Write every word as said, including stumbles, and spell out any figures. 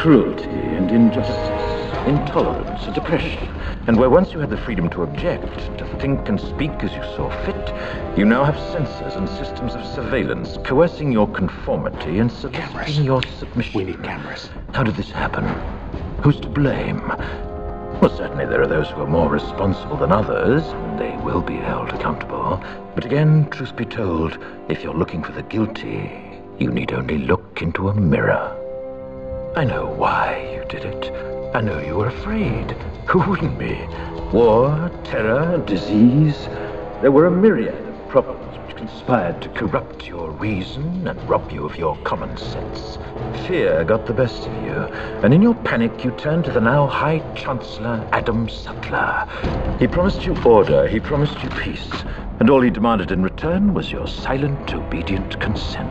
cruelty and injustice, intolerance and oppression. And where once you had the freedom to object, to think and speak as you saw fit, you now have censors and systems of surveillance coercing your conformity and soliciting your submission. We need cameras. How did this happen? Who's to blame? Well, certainly there are those who are more responsible than others, and they will be held accountable. But again, truth be told, if you're looking for the guilty, you need only look into a mirror. I know why you did it. I know you were afraid. Who wouldn't be? War, terror, disease. There were a myriad of problems which conspired to corrupt your reason and rob you of your common sense. Fear got the best of you, and in your panic you turned to the now High Chancellor Adam Sutler. He promised you order, he promised you peace, and all he demanded in return was your silent, obedient consent.